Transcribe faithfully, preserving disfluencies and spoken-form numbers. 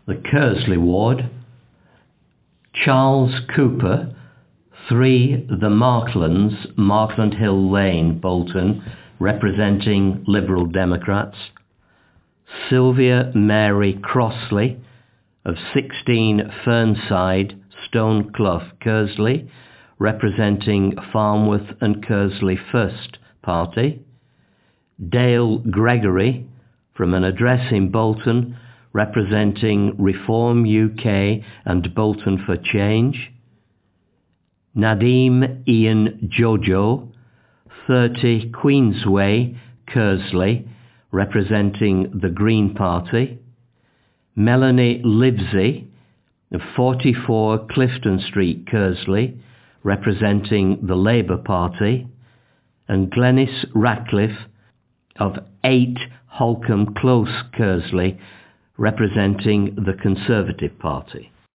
the Kersley ward. Charles Cooper, three The Marklands, Markland Hill Lane, Bolton, representing Liberal Democrats. Sylvia Mary Crossley, of sixteen Fernside, Stoneclough, Kersley, representing Farnworth and Kersley First Party. Dale Gregory, from an address in Bolton, representing Reform U K and Bolton for Change. Nadim Ian Jojo, thirty Queensway, Kersley, representing the Green Party. Melanie Livesey, of forty-four Clifton Street, Kersley, representing the Labour Party. And Glenys Ratcliffe, of eight Holcombe Close, Kersley, representing the Conservative Party.